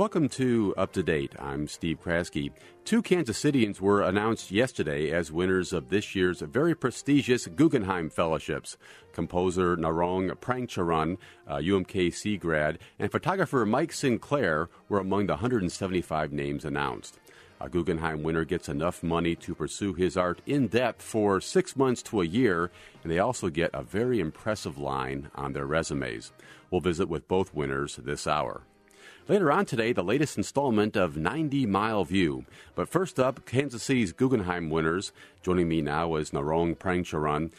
Welcome to Up to Date. I'm Steve Kraske. 2 Kansas Cityans were announced yesterday as winners of this year's very prestigious Guggenheim Fellowships. Composer Narong Prangcharan, UMKC grad, and photographer Mike Sinclair were among the 175 names announced. A Guggenheim winner gets enough money to pursue his art in depth for 6 months to a year, and they also get a very impressive line on their resumes. We'll visit with both winners this hour. Later on today, the latest installment of 90 Mile View. But first up, Kansas City's Guggenheim winners. Joining me now is Narong Prangcharan.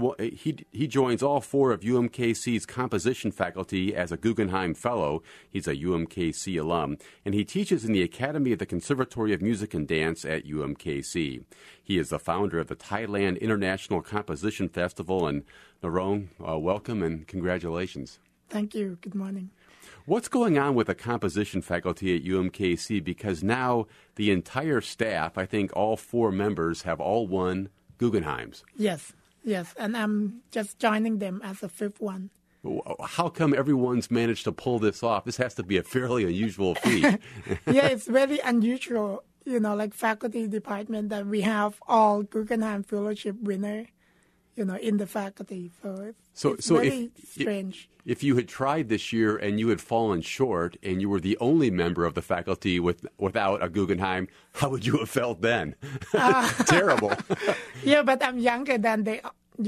He joins all 4 of UMKC's composition faculty as a Guggenheim Fellow. He's a UMKC alum, and he teaches in the Academy of the Conservatory of Music and Dance at UMKC. He is the founder of the Thailand International Composition Festival. And Narong, welcome and congratulations. Thank you. Good morning. What's going on with the composition faculty at UMKC? Because now the entire staff, I think all 4 members, have all won Guggenheims. Yes, and I'm just joining them as a 5th one. How come everyone's managed to pull this off? This has to be a fairly unusual feat. Yeah, it's very unusual, like faculty department that we have all Guggenheim Fellowship winner, in the faculty. So it's very strange. If you had tried this year and you had fallen short and you were the only member of the faculty without a Guggenheim, how would you have felt then? Terrible. Yeah, but I'm younger than they,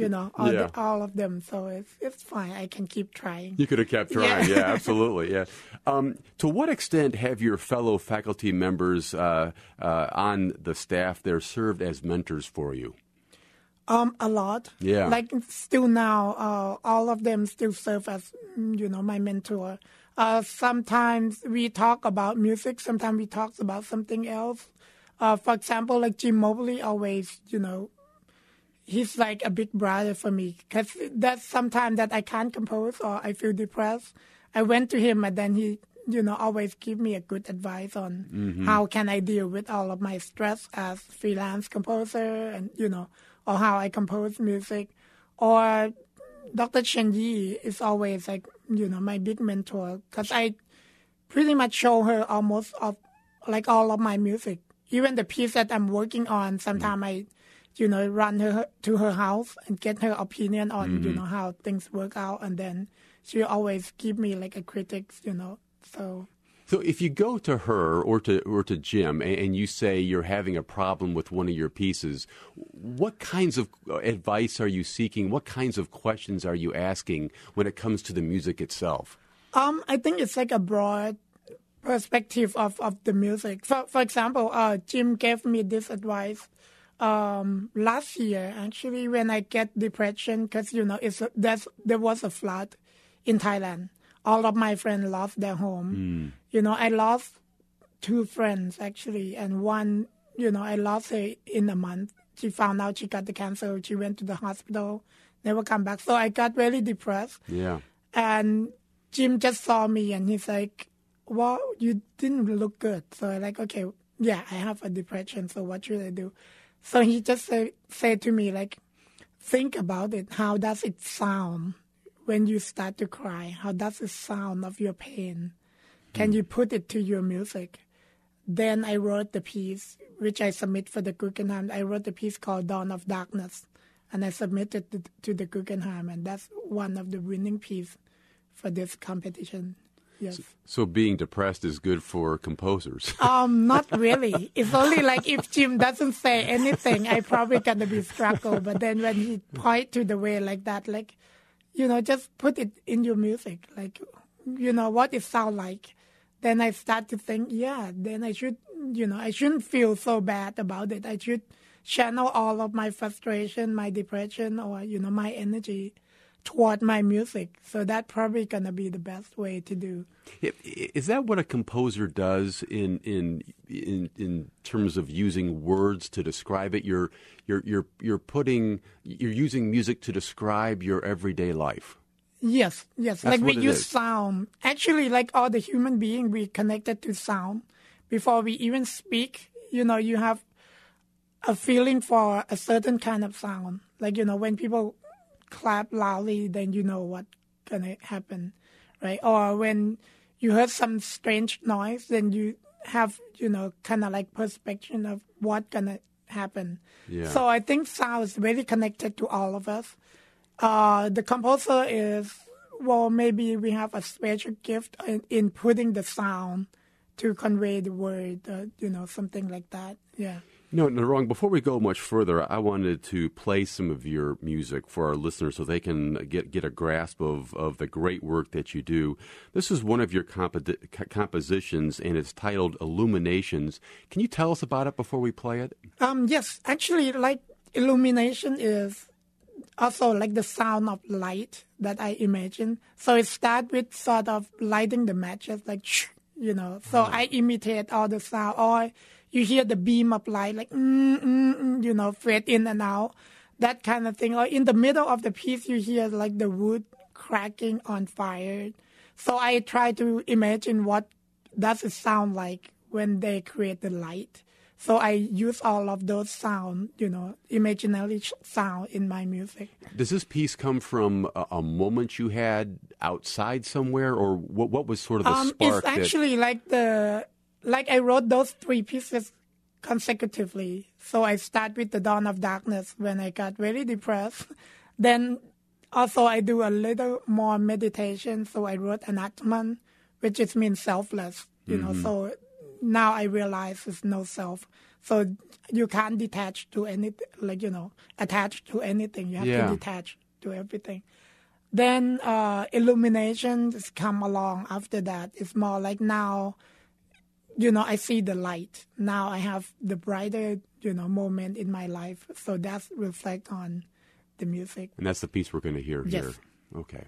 all of them, so it's fine. I can keep trying. You could have kept trying. Yeah, absolutely. Yeah. To what extent have your fellow faculty members on the staff there served as mentors for you? A lot. Yeah. Like still now, all of them still serve as, my mentor. Sometimes we talk about music. Sometimes we talk about something else. For example, like Jim Mobley always, he's like a big brother for me. Because that's sometimes that I can't compose or I feel depressed. I went to him and then he, always give me a good advice on how can I deal with all of my stress as freelance composer and, or how I compose music. Or Dr. Chen Yi is always like, my big mentor because I pretty much show her almost of like all of my music. Even the piece that I'm working on, sometimes I, run her to her house and get her opinion on, how things work out. And then she always give me like a critic, So if you go to her or to Jim and you say you're having a problem with one of your pieces, what kinds of advice are you seeking? What kinds of questions are you asking when it comes to the music itself? I think it's like a broad perspective of the music. For example, Jim gave me this advice last year, actually, when I get depression because, there was a flood in Thailand. All of my friends lost their home. I lost 2 friends, actually. And one, I lost her in a month. She found out she got the cancer. She went to the hospital, never come back. So I got really depressed. Yeah. And Jim just saw me and he's like, well, you didn't look good. So I'm like, okay, yeah, I have a depression. So what should I do? So he just said to me, like, think about it. How does it sound? When you start to cry, how does the sound of your pain? Can you put it to your music? Then I wrote the piece, which I submit for the Guggenheim. I wrote the piece called Dawn of Darkness, and I submitted it to the Guggenheim, and that's one of the winning pieces for this competition. Yes. So being depressed is good for composers? Not really. It's only like if Jim doesn't say anything, I probably gonna be struggle. But then when he point to the way like that, like, just put it in your music, like, what it sound like. Then I start to think, then I should, I shouldn't feel so bad about it. I should channel all of my frustration, my depression, or, my energy toward my music. So that's probably going to be the best way to do. Is that what a composer does in terms of using words to describe it? You're using music to describe your everyday life. Yes. That's like we use is. sound. Actually, like all the human being, we connected to sound before we even speak. You have a feeling for a certain kind of sound. Like, when people clap loudly, then you know what's going to happen, right? Or when, you heard some strange noise, then you have, kind of like perspective of what's going to happen. Yeah. So I think sound is very connected to all of us. The composer is, maybe we have a special gift in putting the sound to convey the word, something like that. Yeah. Narong, before we go much further, I wanted to play some of your music for our listeners so they can get a grasp of the great work that you do. This is one of your compositions, and it's titled Illuminations. Can you tell us about it before we play it? Yes. Actually, like, illumination is also like the sound of light that I imagine. So it starts with sort of lighting the matches, like, So I imitate all the sound, or you hear the beam of light, like, fade in and out, that kind of thing. Or in the middle of the piece, you hear like the wood cracking on fire. So I try to imagine what does it sound like when they create the light. So I use all of those sound, imaginary sound in my music. Does this piece come from a moment you had outside somewhere, or what was sort of the spark? It's actually like I wrote those 3 pieces consecutively. So I start with The Dawn of Darkness when I got very depressed. Then also I do a little more meditation. So I wrote Anatman, which is means selfless, so now I realize there's no self. So you can't detach to anything, attach to anything. You have to detach to everything. Then illuminations come along after that. It's more like now, I see the light. Now I have the brighter, moment in my life. So that's reflect on the music. And that's the piece we're going to hear yes. here. Okay.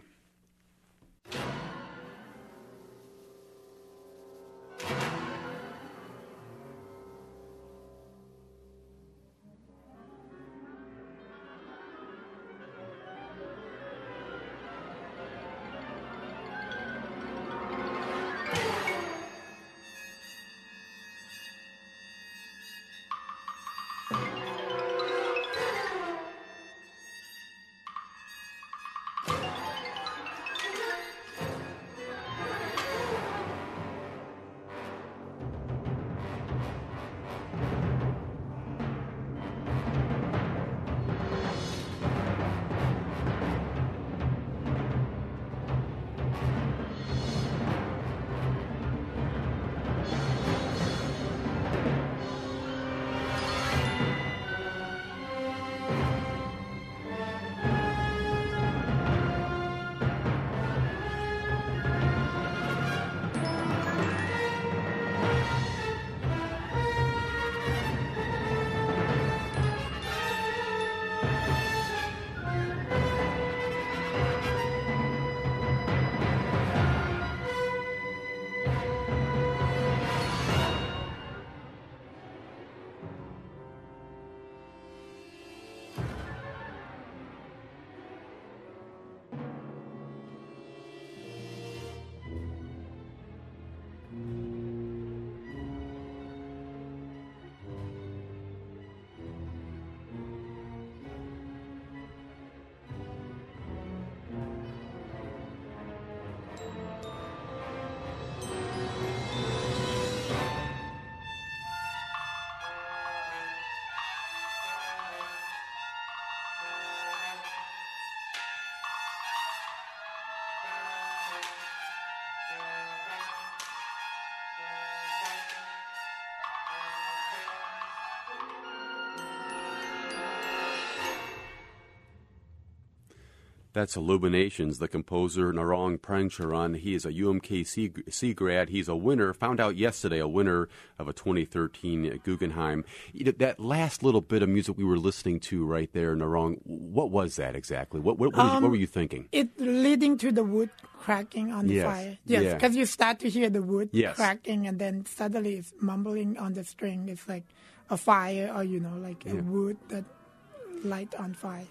That's Illuminations, the composer Narong Prangcharan. He is a UMKC grad. He's a winner, found out yesterday, a winner of a 2013 Guggenheim. That last little bit of music we were listening to right there, Narong, what was that exactly? What were you thinking? It leading to the wood cracking on the fire. Yes, because you start to hear the wood cracking, and then suddenly it's mumbling on the string. It's like a fire, or a wood that light on fire.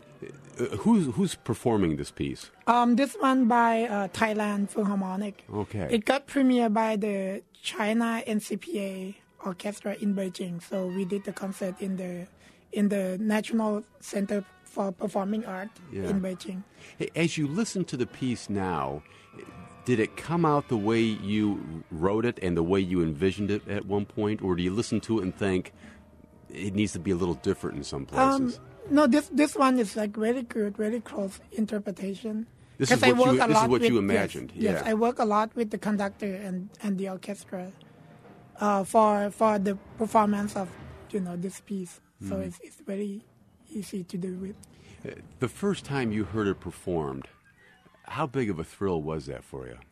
Who's performing this piece? This one by Thailand Philharmonic. Okay. It got premiered by the China NCPA Orchestra in Beijing. So we did the concert in the National Center for Performing Art in Beijing. As you listen to the piece now, did it come out the way you wrote it and the way you envisioned it at one point, or do you listen to it and think it needs to be a little different in some places? No, this one is like very good, very close interpretation. This is what you imagined. Yes, I work a lot with the conductor and the orchestra for the performance of this piece. So it's very easy to do with. The first time you heard it performed, how big of a thrill was that for you?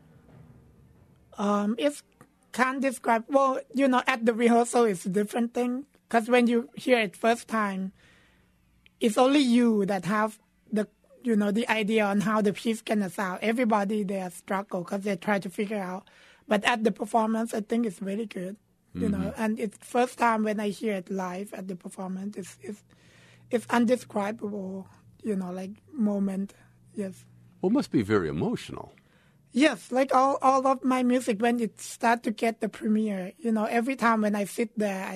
It can't describe. Well, at the rehearsal it's a different thing, because when you hear it first time, it's only you that have the idea on how the piece can sound. Everybody there struggle because they try to figure out. But at the performance, I think it's very good. And it's first time when I hear it live at the performance, it's indescribable, like moment. Yes. Well, it must be very emotional. Yes, like all of my music, when it start to get the premiere, every time when I sit there,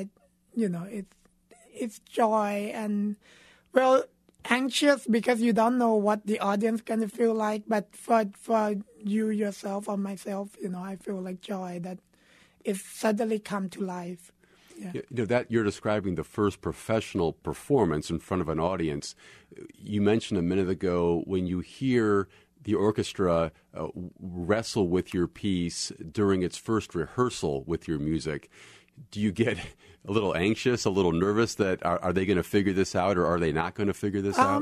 it's joy and, well, anxious because you don't know what the audience gonna feel like. But for you yourself or myself, I feel like joy that it suddenly come to life. Yeah. That you're describing the first professional performance in front of an audience. You mentioned a minute ago when you hear the orchestra wrestle with your piece during its first rehearsal with your music. Do you get a little anxious, a little nervous that are they going to figure this out or are they not going to figure this out?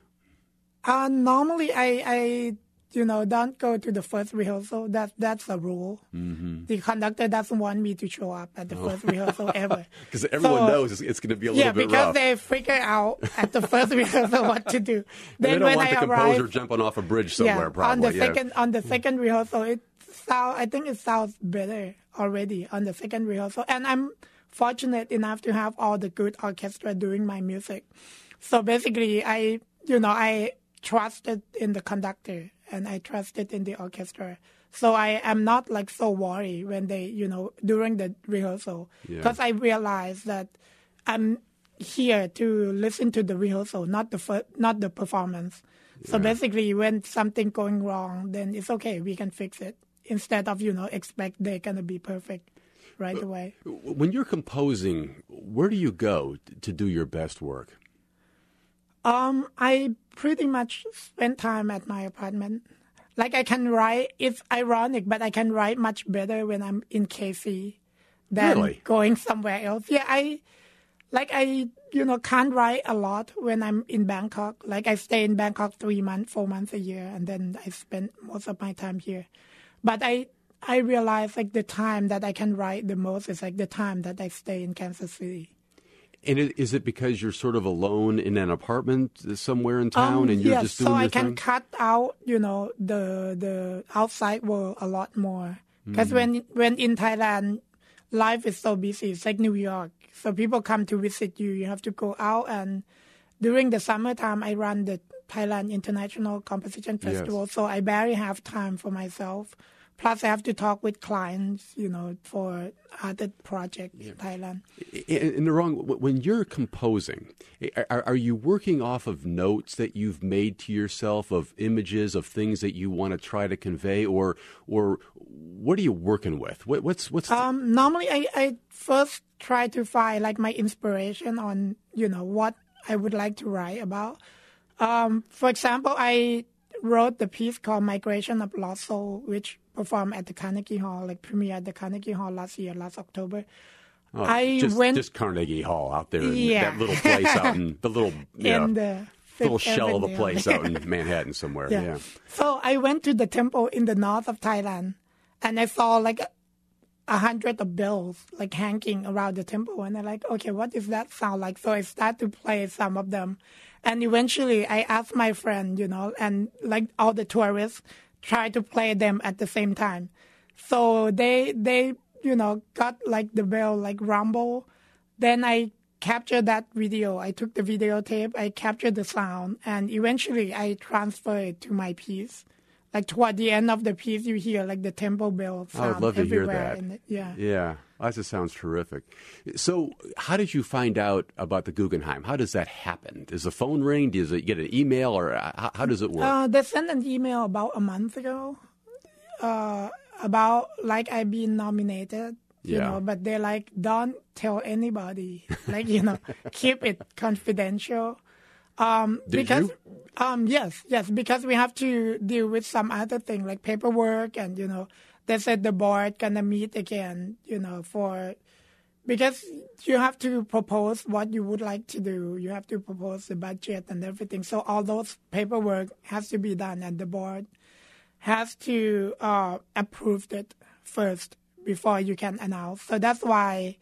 Normally, I don't go to the first rehearsal. That's a rule. Mm-hmm. The conductor doesn't want me to show up at the first rehearsal ever. Because everyone knows it's going to be a little bit rough. Yeah, because they figure out at the first rehearsal what to do. Then they don't want the composer jumping off a bridge somewhere, probably. On the second rehearsal, I think it sounds better already on the second rehearsal. And I'm fortunate enough to have all the good orchestra doing my music. So basically, I trusted in the conductor and I trusted in the orchestra. So I am not like so worried when they, during the rehearsal, because I realized that I'm here to listen to the rehearsal, not the performance. Yeah. So basically, when something going wrong, then it's okay. We can fix it instead of expect they're gonna be perfect right away. When you're composing, where do you go to do your best work? I pretty much spend time at my apartment. Like I can write, it's ironic, but I can write much better when I'm in KC than going somewhere else. Yeah, I can't write a lot when I'm in Bangkok. Like I stay in Bangkok 4 months a year, and then I spend most of my time here. But I realize like the time that I can write the most is like the time that I stay in Kansas City. And is it because you're sort of alone in an apartment somewhere in town and you're just doing your thing? So I can cut out, the outside world a lot more. Because when in Thailand, life is so busy. It's like New York. So people come to visit you. You have to go out. And during the summertime, I run the Thailand International Composition Festival. Yes. So I barely have time for myself. Plus, I have to talk with clients, for other projects in Thailand. And Narong, when you're composing, are you working off of notes that you've made to yourself, of images, of things that you want to try to convey, or what are you working with? What's normally, I first try to find like my inspiration on, what I would like to write about. For example, I wrote the piece called Migration of Lost Soul, which performed at the Carnegie Hall, like premiered at the Carnegie Hall last October. Just Carnegie Hall out there, that little place out in the little little shell of a place out in Manhattan somewhere. Yeah. So I went to the temple in the north of Thailand, and I saw like 100 of bells like hanging around the temple, and I'm like, okay, what does that sound like? So I started to play some of them, and eventually I asked my friend, and like all the tourists, try to play them at the same time. So they got like the bell like rumble. Then I captured that video. I took the videotape, I captured the sound, and eventually I transferred it to my piece. Like toward the end of the piece, you hear like the temple bell sound. I would love to hear that. Yeah. That just sounds terrific. So how did you find out about the Guggenheim? How does that happen? Does the phone ring? Does it get an email? Or how does it work? They sent an email about a month ago. about like I've been nominated, you Yeah. know, but they're like, don't tell anybody, like, keep it confidential. Did Because, you? yes, because we have to deal with some other thing like paperwork, and they said the board gonna meet again, because you have to propose what you would like to do. You have to propose the budget and everything. So all those paperwork has to be done, and the board has to approve it first before you can announce. So that's why,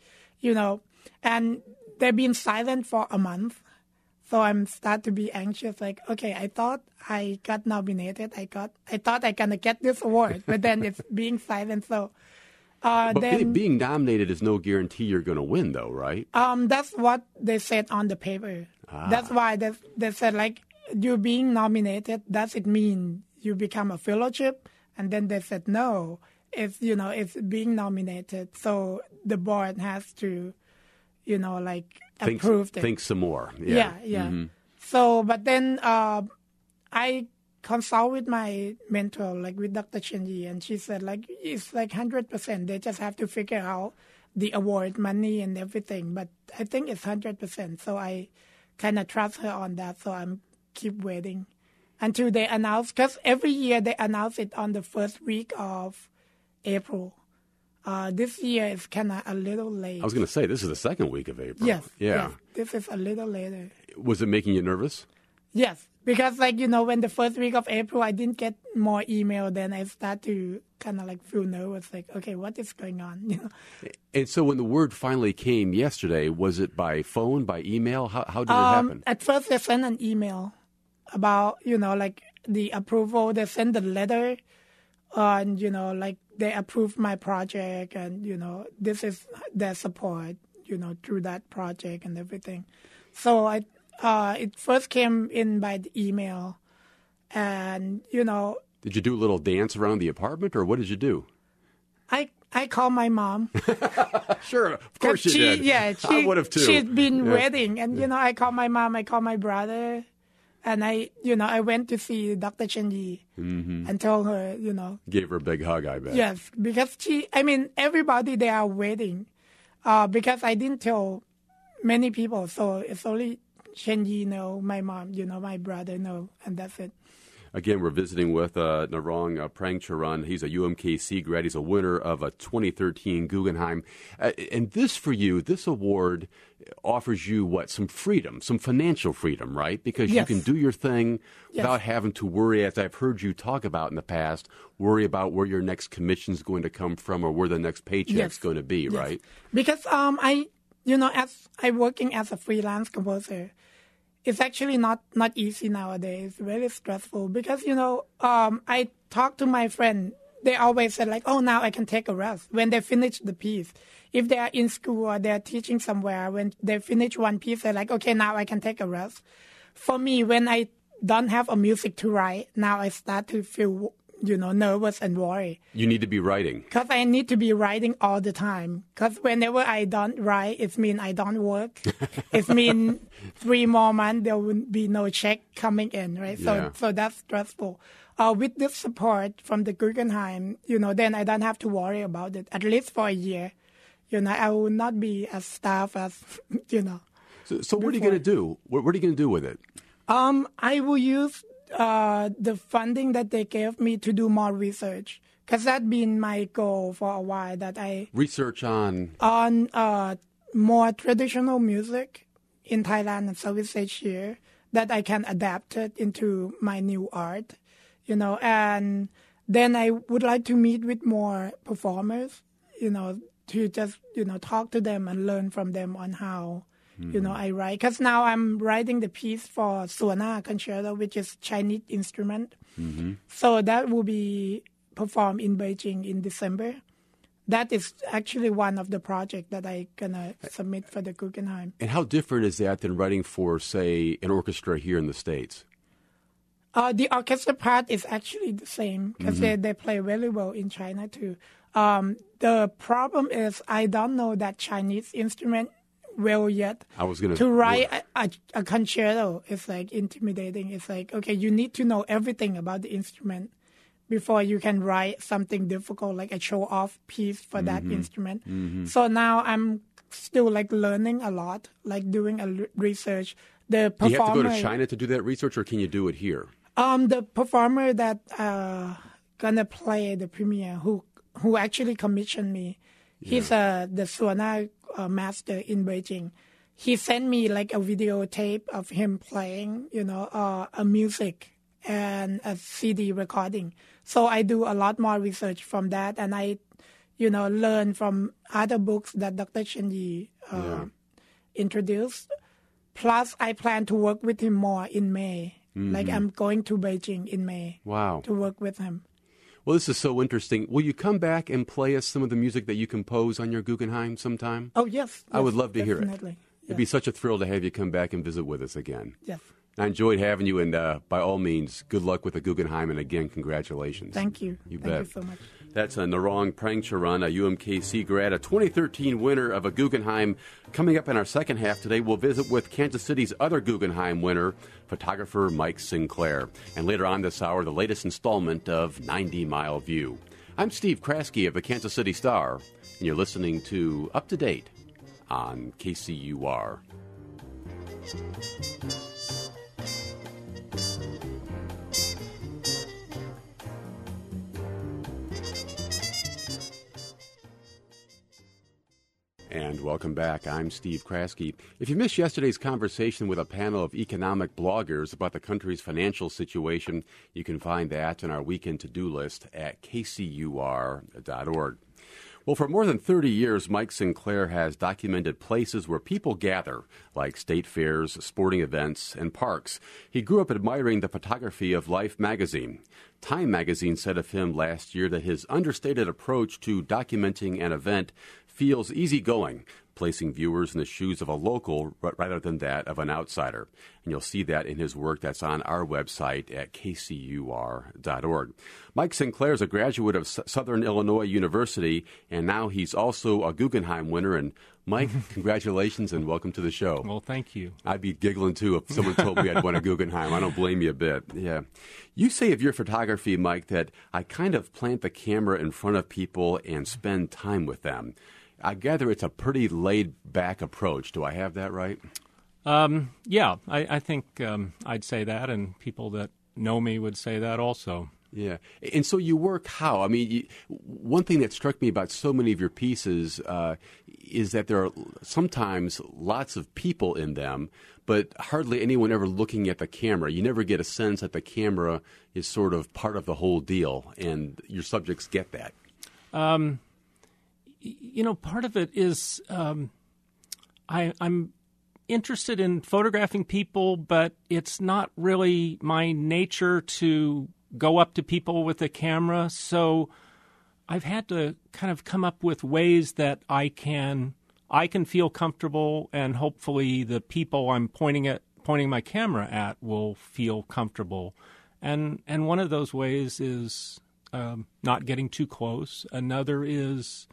and they've been silent for a month. So I'm start to be anxious. Like, okay, I thought I got nominated. I thought I gonna get this award, but then it's being silent. So. But Then being nominated is no guarantee you're going to win, though, right? that's what they said on the paper. That's why they said, like, you being nominated, does it mean you become a fellowship? And then they said, no, it's being nominated. So the board has to, approve it. Think some more. Yeah. Yeah. So, but then I consult with my mentor, like with Dr. Chen Yi, and she said, like, it's like 100%. They just have to figure out the award money and everything. But I think it's 100%. So I kind of trust her on that. So I'm keep waiting until they announce, because every year they announce it on the first week of April. This year is kind of a little late. I was going to say, this is the second week of April. Yes. Yeah. Yes, this is a little later. Was it making you nervous? Yes, because when the first week of April I didn't get more email, then I start to kind of like feel nervous, like, okay, what is going on? And so when the word finally came yesterday, was it by phone, by email? How did it happen? At first they sent an email about, like the approval. They sent the letter and, like they approved my project, and, this is their support, through that project and everything. So it first came in by the email, and, Did you do a little dance around the apartment, or what did you do? I called my mom. Sure, of course you did. Yeah, I would have too. She's been waiting, and I called my mom, I called my brother, and I went to see Dr. Chen Yi and told her, Gave her a big hug, I bet. Yes, because everybody they are waiting, because I didn't tell many people, so it's only Chen Yi know, my mom, my brother know, and that's it. Again, we're visiting with Narong Prangcharan. He's a UMKC grad. He's a winner of a 2013 Guggenheim. And this, for you, this award offers you what? Some freedom, some financial freedom, right? Because Yes. you can do your thing Yes. without having to worry, as I've heard you talk about in the past, worry about where your next commission is going to come from or where the next paycheck's Yes. going to be, Yes. right? Because as I working as a freelance composer, it's actually not easy nowadays. It's very stressful because, I talk to my friend. They always say like, oh, now I can take a rest when they finish the piece. If they are in school or they're teaching somewhere, when they finish one piece, they're like, okay, now I can take a rest. For me, when I don't have a music to write, now I start to feel, nervous and worried. You need to be writing. Because I need to be writing all the time. Because whenever I don't write, it means I don't work. It means 3 more months, there will be no check coming in, right? Yeah. So that's stressful. With this support from the Guggenheim, then I don't have to worry about it, at least for a year. I will not be as staff as, So what are you going to do? What are you going to do with it? I will use the funding that they gave me to do more research, because that's been my goal for a while, that I Research on more traditional music in Thailand and Southeast Asia that I can adapt it into my new art, and then I would like to meet with more performers, to just, talk to them and learn from them on how I write. Because now I'm writing the piece for Suona Concerto, which is Chinese instrument. Mm-hmm. So that will be performed in Beijing in December. That is actually one of the projects that I'm going to submit for the Guggenheim. And how different is that than writing for, say, an orchestra here in the States? The orchestra part is actually the same, because they play very well in China too. The problem is I don't know that Chinese instrument well yet. I was going to write a concerto is like intimidating. It's like, okay, you need to know everything about the instrument before you can write something difficult, like a show-off piece for that instrument. So now I'm still like learning a lot, like doing a research. The Do you have to go performer, to China to do that research, or can you do it here? the performer that gonna play the premiere, who actually commissioned me, he's the Suona master in Beijing. He sent me like a videotape of him playing, a music and a CD recording. So I do a lot more research from that, and I, learn from other books that Dr. Chen Yi introduced. Plus, I plan to work with him more in May. Like I'm going to Beijing in May. Wow. To work with him. Well, this is so interesting. Will you come back and play us some of the music that you compose on your Guggenheim sometime? Oh, yes. I would love to hear it. Definitely. It'd be such a thrill to have you come back and visit with us again. Yes. I enjoyed having you, and by all means, good luck with the Guggenheim, and again, congratulations. Thank you. You Thank bet. you so much. That's Narong Prangcharan, a UMKC grad, a 2013 winner of a Guggenheim. Coming up in our second half today, we'll visit with Kansas City's other Guggenheim winner, photographer Mike Sinclair. And later on this hour, the latest installment of 90 Mile View. I'm Steve Kraske of the Kansas City Star, and you're listening to Up to Date on KCUR. And welcome back. I'm Steve Kraske. If you missed yesterday's conversation with a panel of economic bloggers about the country's financial situation, you can find that in our weekend to-do list at kcur.org. Well, for more than 30 years, Mike Sinclair has documented places where people gather, like state fairs, sporting events, and parks. He grew up admiring the photography of Life magazine. Time magazine said of him last year that his understated approach to documenting an event feels easygoing, placing viewers in the shoes of a local rather than that of an outsider. And you'll see that in his work that's on our website at kcur.org. Mike Sinclair is a graduate of Southern Illinois University, and now he's also a Guggenheim winner. And Mike, congratulations and welcome to the show. Well, thank you. I'd be giggling, too, if someone told me I'd won a Guggenheim. I don't blame you a bit. Yeah. You say of your photography, Mike, that I kind of plant the camera in front of people and spend time with them. I gather it's a pretty laid-back approach. Do I have that right? Yeah, I think I'd say that, and people that know me would say that also. Yeah. And so you work how? I mean, one thing that struck me about so many of your pieces is that there are sometimes lots of people in them, but hardly anyone ever looking at the camera. You never get a sense that the camera is sort of part of the whole deal, and your subjects get that. Part of it is I'm interested in photographing people, but it's not really my nature to go up to people with a camera. So I've had to kind of come up with ways that I can feel comfortable, and hopefully the people I'm pointing my camera at will feel comfortable. And one of those ways is not getting too close. Another is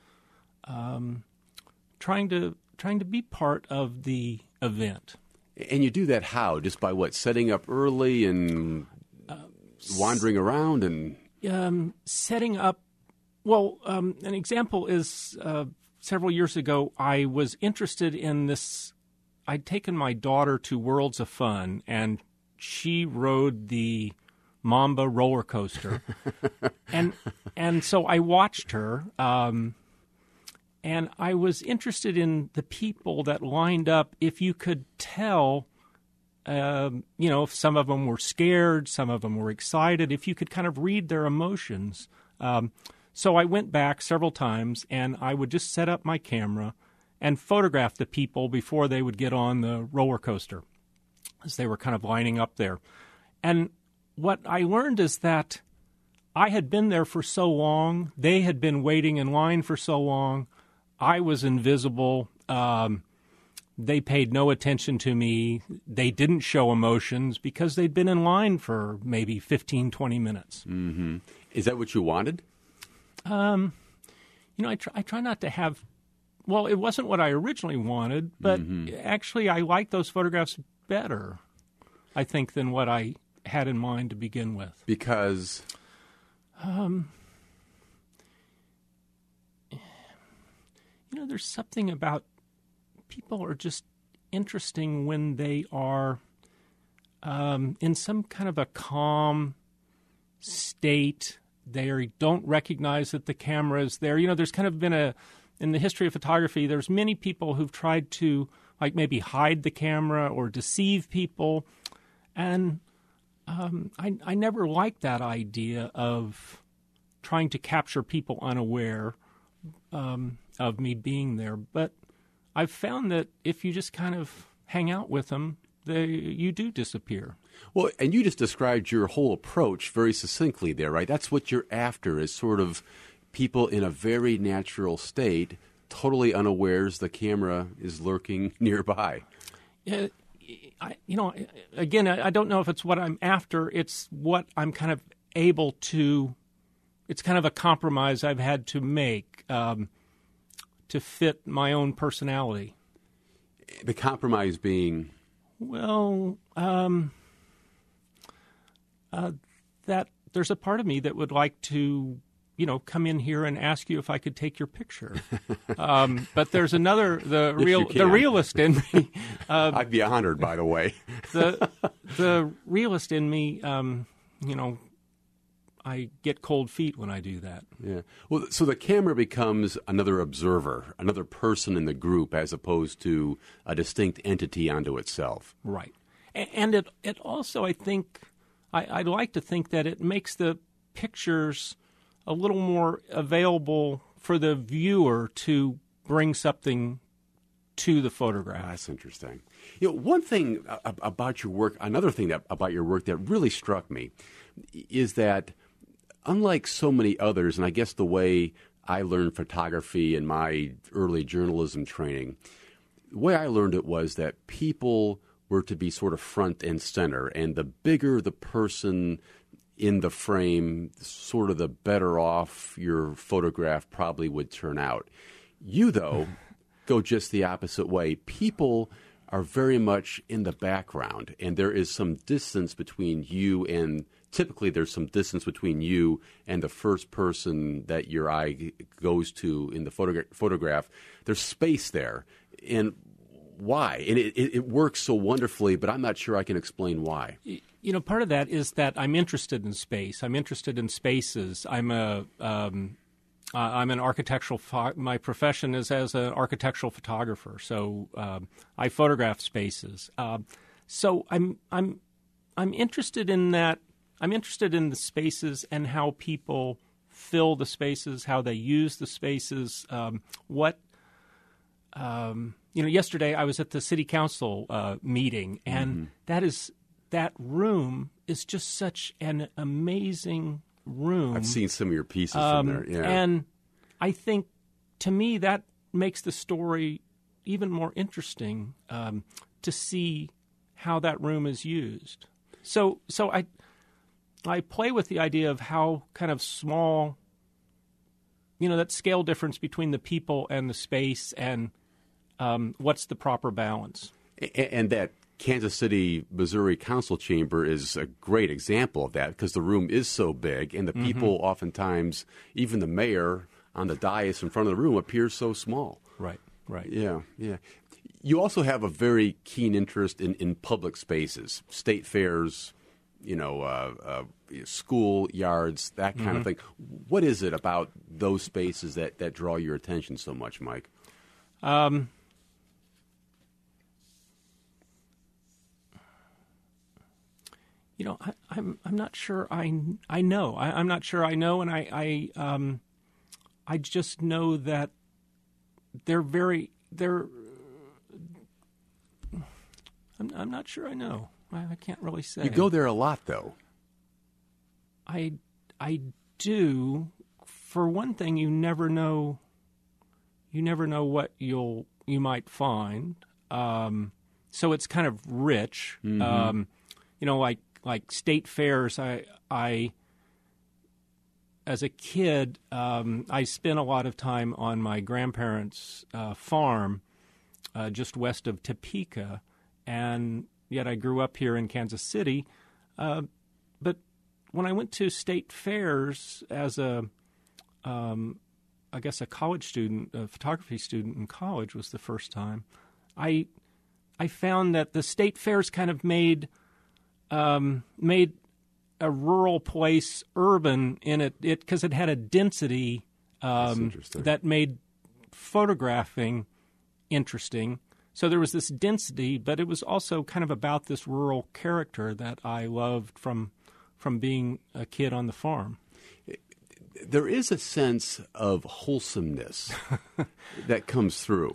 trying to be part of the event. And you do that how? Just by what? Setting up early and wandering around and setting up. Well, an example is several years ago I was interested in this. I'd taken my daughter to Worlds of Fun, and she rode the Mamba roller coaster, and so I watched her. And I was interested in the people that lined up. If you could tell, if some of them were scared, some of them were excited, if you could kind of read their emotions. So I went back several times, and I would just set up my camera and photograph the people before they would get on the roller coaster as they were kind of lining up there. And what I learned is that I had been there for so long, they had been waiting in line for so long, I was invisible. They paid no attention to me. They didn't show emotions because they'd been in line for maybe 15, 20 minutes. Mm-hmm. Is that what you wanted? I try not to have. Well, it wasn't what I originally wanted, but actually I like those photographs better, I think, than what I had in mind to begin with. Because? There's something about people are just interesting when they are in some kind of a calm state. They don't recognize that the camera is there. There's kind of been in the history of photography, there's many people who've tried to maybe hide the camera or deceive people. And I never liked that idea of trying to capture people unaware of me being there. But I've found that if you just kind of hang out with them, you do disappear. Well, and you just described your whole approach very succinctly there, right? That's what you're after, is sort of people in a very natural state, totally unawares the camera is lurking nearby. Again, I don't know if it's what I'm after. It's what I'm kind of able to. It's kind of a compromise I've had to make to fit my own personality. The compromise being? Well, that there's a part of me that would like to, come in here and ask you if I could take your picture. But there's another, the realist in me. I'd be honored, by the way. the realist in me, I get cold feet when I do that. Yeah. Well, so the camera becomes another observer, another person in the group, as opposed to a distinct entity unto itself. Right. And it also, I think, I'd like to think that it makes the pictures a little more available for the viewer to bring something to the photograph. Oh, that's interesting. One thing about your work, another thing about your work that really struck me is that unlike so many others, and I guess the way I learned photography in my early journalism training, the way I learned it was that people were to be sort of front and center, and the bigger the person in the frame, sort of the better off your photograph probably would turn out. You, though, go just the opposite way. People are very much in the background, and there is some distance between you and typically there's some distance between you and the first person that your eye goes to in the photograph. There's space there. And why? And it works so wonderfully, but I'm not sure I can explain why. Part of that is that I'm interested in space. I'm interested in spaces. I'm an architectural. My profession is as an architectural photographer, so I photograph spaces. So I'm interested in that. I'm interested in the spaces and how people fill the spaces, how they use the spaces. Yesterday I was at the city council meeting, and that room is just such an amazing room. I've seen some of your pieces from there, yeah. And I think, to me, that makes the story even more interesting to see how that room is used. So I play with the idea of how kind of small, that scale difference between the people and the space, and what's the proper balance. And that Kansas City, Missouri Council Chamber is a great example of that, because the room is so big, and the people oftentimes, even the mayor on the dais in front of the room, appears so small. Right. Yeah. You also have a very keen interest in public spaces, state fairs, school yards, that kind of thing. What is it about those spaces that draw your attention so much, Mike? I'm not sure I know. I'm not sure I know, and I just know that I'm not sure I know. I can't really say. You go there a lot, though. I do. For one thing, you never know what you might find. So it's kind of rich. Like state fairs. I as a kid, I spent a lot of time on my grandparents' farm just west of Topeka, and yet I grew up here in Kansas City. But when I went to state fairs as a college student, a photography student in college was the first time, I found that the state fairs kind of made a rural place urban in it because it had a density that made photographing interesting. So there was this density, but it was also kind of about this rural character that I loved from being a kid on the farm. There is a sense of wholesomeness that comes through.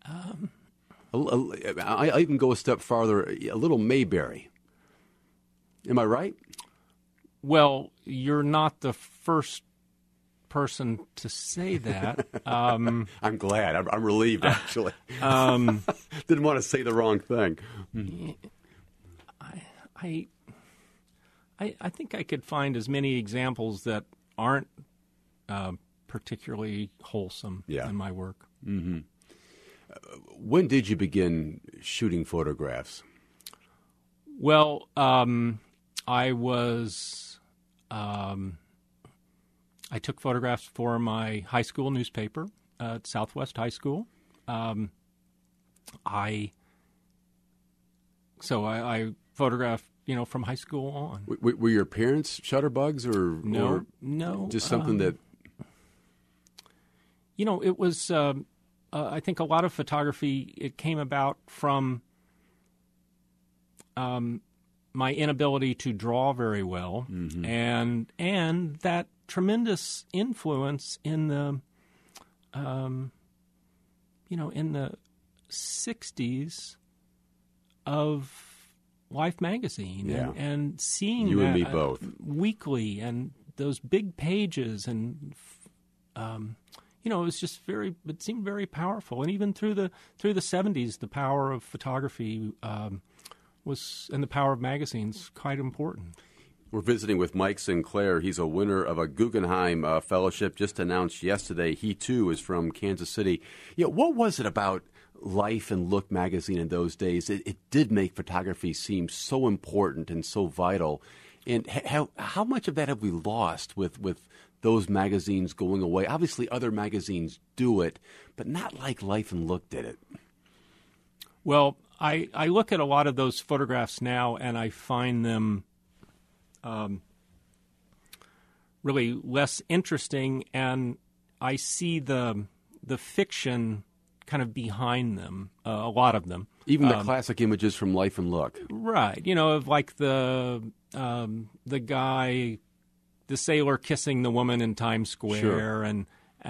I even go a step farther, a little Mayberry. Am I right? Well, you're not the first person to say that. I'm glad. I'm relieved, actually. Didn't want to say the wrong thing. I think I could find as many examples that aren't particularly wholesome in my work. Mm-hmm. When did you begin shooting photographs? Well, I took photographs for my high school newspaper at Southwest High School. I photographed, from high school on. Were your parents shutterbugs or no, just something that? It was. I think a lot of photography, it came about from my inability to draw very well, mm-hmm. and that tremendous influence in the, in the 60s of Life magazine, and seeing you that and me both weekly, and those big pages, and it was just it seemed very powerful. And even through the 70s, the power of photography was, and the power of magazines, quite important. We're visiting with Mike Sinclair. He's a winner of a Guggenheim Fellowship, just announced yesterday. He, too, is from Kansas City. What was it about Life and Look magazine in those days? It did make photography seem so important and so vital. And how much of that have we lost with those magazines going away? Obviously, other magazines do it, but not like Life and Look did it. Well, I look at a lot of those photographs now, and I find them really less interesting, and I see the fiction kind of behind them, a lot of them. Even the classic images from Life and Look. Right. Of like the guy, the sailor kissing the woman in Times Square. Sure. And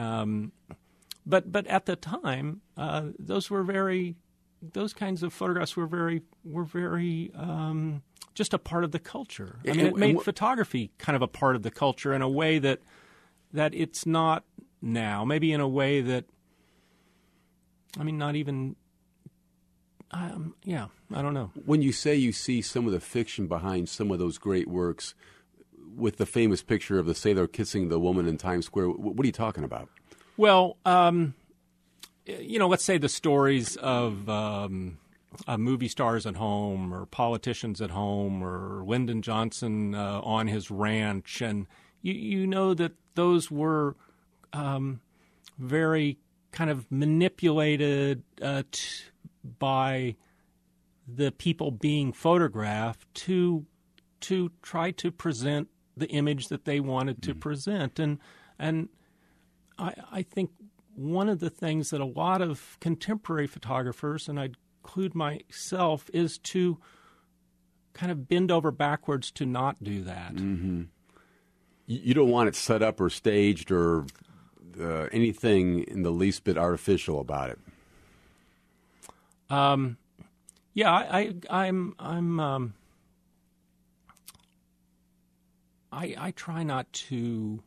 but at the time, those kinds of photographs were very just a part of the culture. I mean, it made photography kind of a part of the culture in a way that it's not now. Maybe in a way that, not even. I don't know. When you say you see some of the fiction behind some of those great works, with the famous picture of the sailor kissing the woman in Times Square, what are you talking about? Well, let's say the stories of movie stars at home, or politicians at home, or Lyndon Johnson on his ranch, and you know that those were very kind of manipulated by the people being photographed to try to present the image that they wanted to present. And I think one of the things that a lot of contemporary photographers, and I'd include myself, is to kind of bend over backwards to not do that. Mm-hmm. You don't want it set up or staged or anything in the least bit artificial about it. I'm I try not to,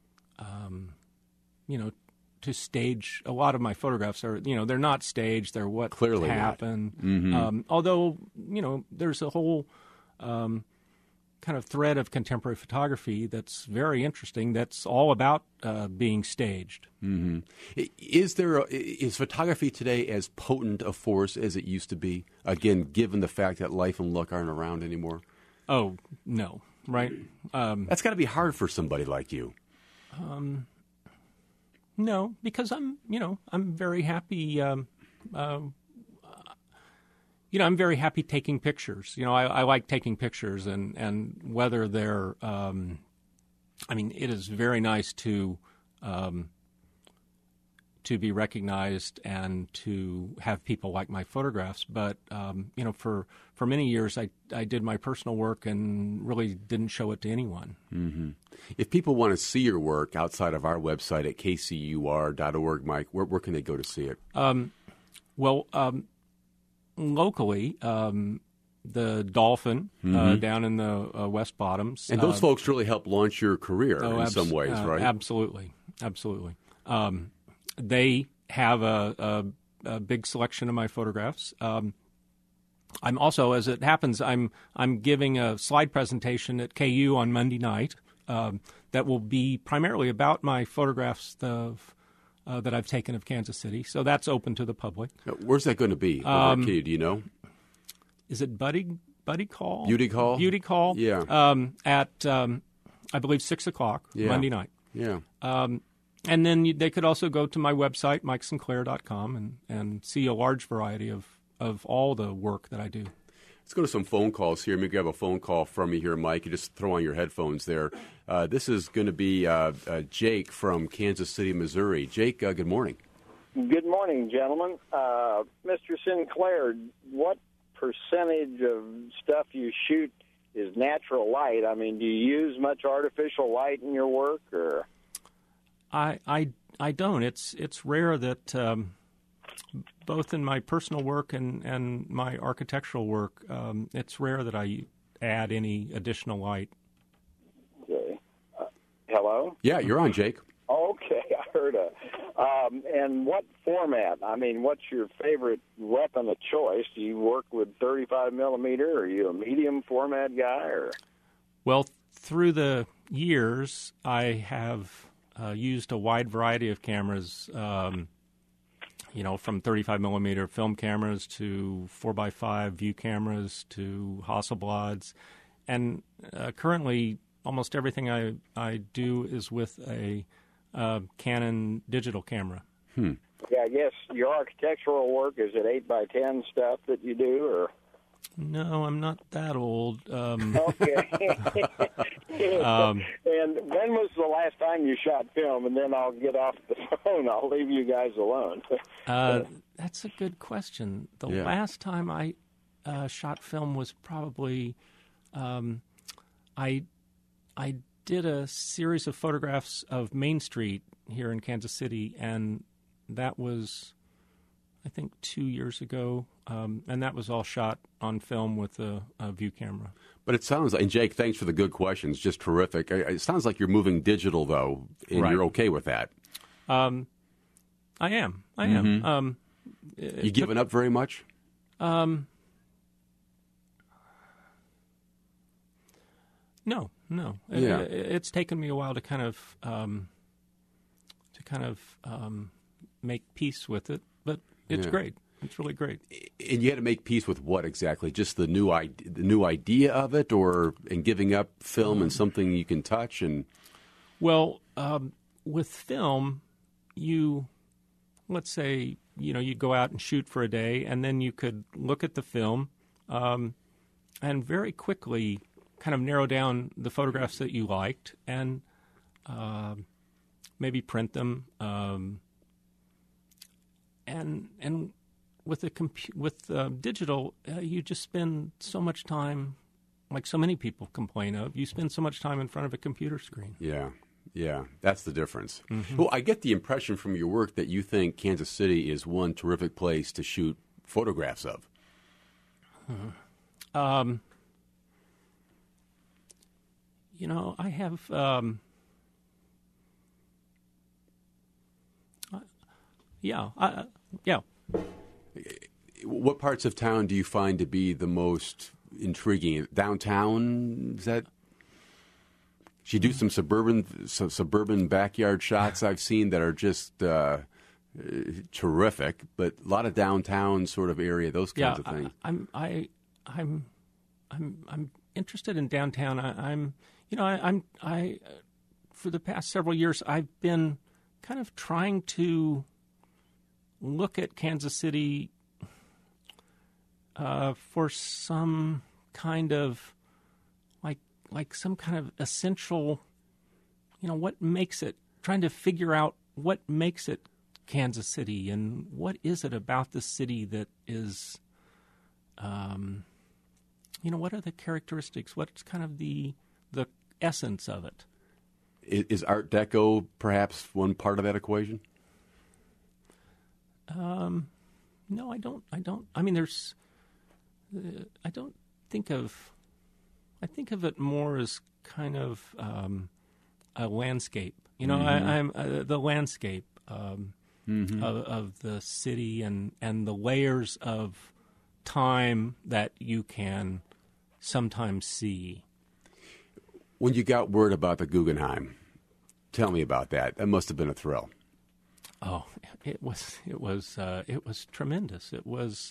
to stage. A lot of my photographs are, they're not staged. They're what clearly happened. Mm-hmm. Although, there's a whole kind of thread of contemporary photography that's very interesting. That's all about being staged. Mm-hmm. Is photography today as potent a force as it used to be? Again, given the fact that Life and Look aren't around anymore. Oh, no. right. That's got to be hard for somebody like you. No, because I'm very happy. I'm very happy taking pictures. I like taking pictures, and whether they're, it is very nice to be recognized and to have people like my photographs. But for many years, I did my personal work and really didn't show it to anyone. Mm-hmm. If people want to see your work outside of our website at kcur.org, Mike, where can they go to see it? Locally, the Dolphin down in the West Bottoms. And those folks really help launch your career in some ways, right? Absolutely. They have a big selection of my photographs. I'm also, as it happens, I'm giving a slide presentation at KU on Monday night that will be primarily about my photographs that I've taken of Kansas City. So that's open to the public. Where's that going to be? Over at KU, do you know? Is it Buddy Call? Beauty Call? Beauty Call. Yeah. At, I believe, 6 o'clock Monday night. Yeah. And then they could also go to my website, MikeSinclair.com, and see a large variety of all the work that I do. Let's go to some phone calls here. Maybe you have a phone call from me here, Mike. You just throw on your headphones there. This is going to be Jake from Kansas City, Missouri. Jake, good morning. Good morning, gentlemen. Mr. Sinclair, what percentage of stuff you shoot is natural light? I mean, do you use much artificial light in your work, or? I don't. It's rare that both in my personal work and my architectural work, it's rare that I add any additional light. Okay. Hello? Yeah, you're on, Jake. Okay, I heard a. And what format? I mean, what's your favorite weapon of choice? Do you work with 35 millimeter? Are you a medium format guy? Or? Well, through the years, I have used a wide variety of cameras, from 35 millimeter film cameras to 4x5 view cameras to Hasselblads, and currently almost everything I do is with a Canon digital camera. Yeah, I guess your architectural work, is it 8x10 stuff that you do, or? No, I'm not that old. Okay. And when was the last time you shot film? And then I'll get off the phone. I'll leave you guys alone. That's a good question. The last time I shot film was probably I did a series of photographs of Main Street here in Kansas City, and that was, I think, 2 years ago, and that was all shot on film with a view camera. But it sounds like, and Jake, thanks for the good questions, just terrific. It sounds like you're moving digital, though, and right. You're okay with that. I am. Mm-hmm. You giving up very much? No. Yeah. It's taken me a while to kind of make peace with it, but it's great. It's really great. And you had to make peace with what exactly? Just the new idea of it, and giving up film and something you can touch? And well, with film, let's say you'd go out and shoot for a day, and then you could look at the film and very quickly kind of narrow down the photographs that you liked and maybe print them. And with digital, you just spend so much time, like so many people complain of. You spend so much time in front of a computer screen. Yeah, that's the difference. Mm-hmm. Well, I get the impression from your work that you think Kansas City is one terrific place to shoot photographs of. I have. Yeah. What parts of town do you find to be the most intriguing? Downtown? Is that? You do some suburban backyard shots I've seen that are just terrific, but a lot of downtown sort of area, those kinds of things. I'm interested in downtown. I'm for the past several years, I've been kind of trying to look at Kansas City for some kind of like some kind of essential, what makes it, trying to figure out what makes it Kansas City and what is it about the city that is, what are the characteristics? What's kind of the essence of it? Is Art Deco perhaps one part of that equation? No, I don't. I mean, there's. I don't think of. I think of it more as kind of a landscape. I'm the landscape of the city and the layers of time that you can sometimes see. When you got word about the Guggenheim, tell me about that. That must have been a thrill. Oh, it was tremendous. It was,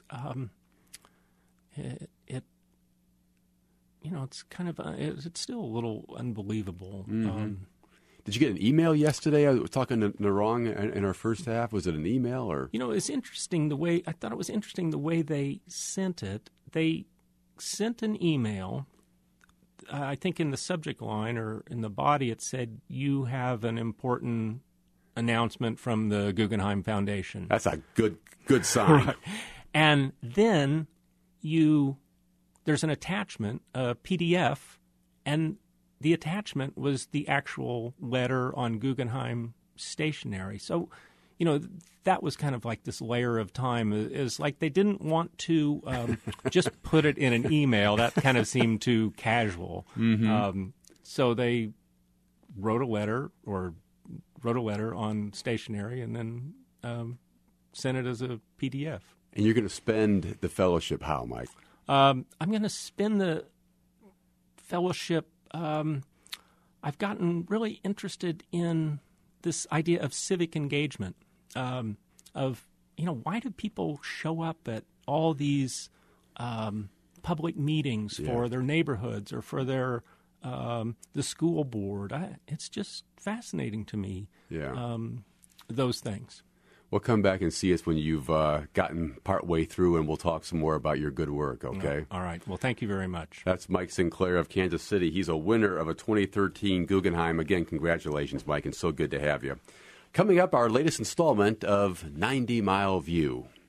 it's kind of, it's still a little unbelievable. Mm-hmm. Did you get an email yesterday? I was talking to Narong in our first half. Was it an email or? It's interesting I thought it was interesting the way they sent it. They sent an email. I think in the subject line or in the body it said, "You have an important announcement from the Guggenheim Foundation." That's a good sign. Right. And then there's an attachment, a PDF, and the attachment was the actual letter on Guggenheim stationery. So, that was kind of like this layer of time. Is like they didn't want to just put it in an email. That kind of seemed too casual. Mm-hmm. So they wrote a letter on stationery and then sent it as a PDF. And you're going to spend the fellowship how, Mike? I'm going to spend the fellowship. I've gotten really interested in this idea of civic engagement. Why do people show up at all these public meetings for their neighborhoods or for their the school board? It's just fascinating to me. Yeah, those things. Well, come back and see us when you've gotten partway through, and we'll talk some more about your good work, okay? All right. Well, thank you very much. That's Mike Sinclair of Kansas City. He's a winner of a 2013 Guggenheim. Again, congratulations, Mike, and so good to have you. Coming up, our latest installment of 90 Mile View.